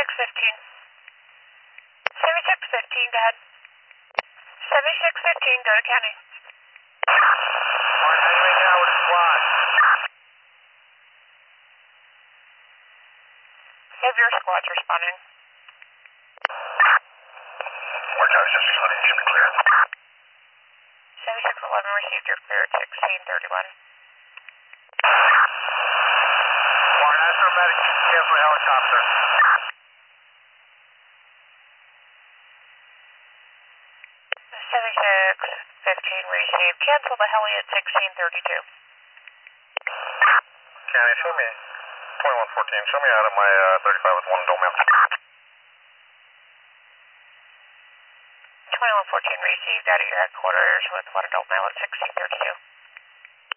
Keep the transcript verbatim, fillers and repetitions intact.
seventy-six fifteen. seventy-six fifteen, go ahead. seventy-six fifteen, go to county. Alright, how you making out with the squad? Have your squads responding. More Tower seventy-six eleven, you should be clear. seventy-six eleven received your clear at sixteen thirty-one. Alright, National Medic, cancel helicopter. seventy-six fifteen received. Cancel the heli at sixteen thirty-two. County, show me twenty-one fourteen. Show me out of my uh, thirty-five with one dome out. twenty-one fourteen received out of your headquarters with one adult male at sixteen thirty-two.